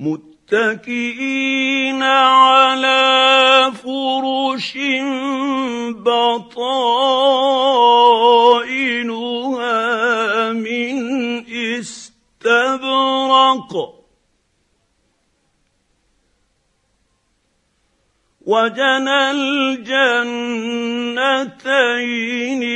متكئين على فرش بطائنها من استبرق وجنى الجنتين